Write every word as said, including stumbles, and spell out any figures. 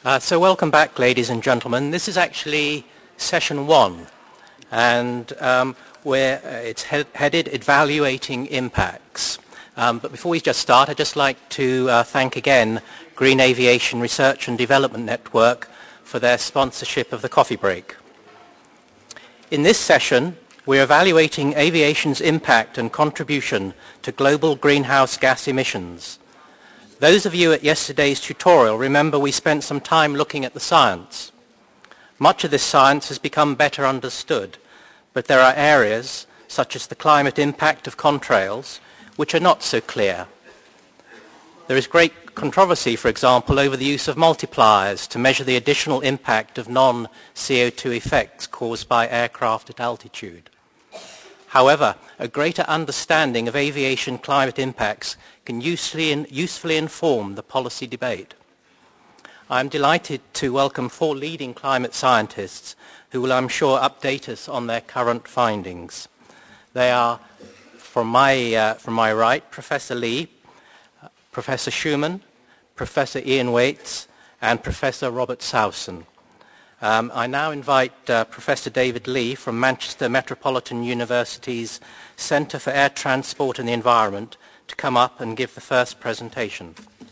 Uh, so welcome back, ladies and gentlemen. This is actually session one, and um, where uh, it's he headed Evaluating Impacts. Um, but before we just start, I'd just like to uh, thank again Green Aviation Research and Development Network for their sponsorship of the coffee break. In this session, we're evaluating aviation's impact and contribution to global greenhouse gas emissions. Those of you at yesterday's tutorial remember we spent some time looking at the science. Much of this science has become better understood, but there are areas, such as the climate impact of contrails, which are not so clear. There is great controversy, for example, over the use of multipliers to measure the additional impact of non-C O two effects caused by aircraft at altitude. However, a greater understanding of aviation climate impacts can usefully, in, usefully inform the policy debate. I am delighted to welcome four leading climate scientists who will, I'm sure, update us on their current findings. They are, from my, uh, from my right, Professor Lee, uh, Professor Schumann, Professor Ian Waits, and Professor Robert Sowson. Um, I now invite uh, Professor David Lee from Manchester Metropolitan University's Centre for Air Transport and the Environment to come up and give the first presentation.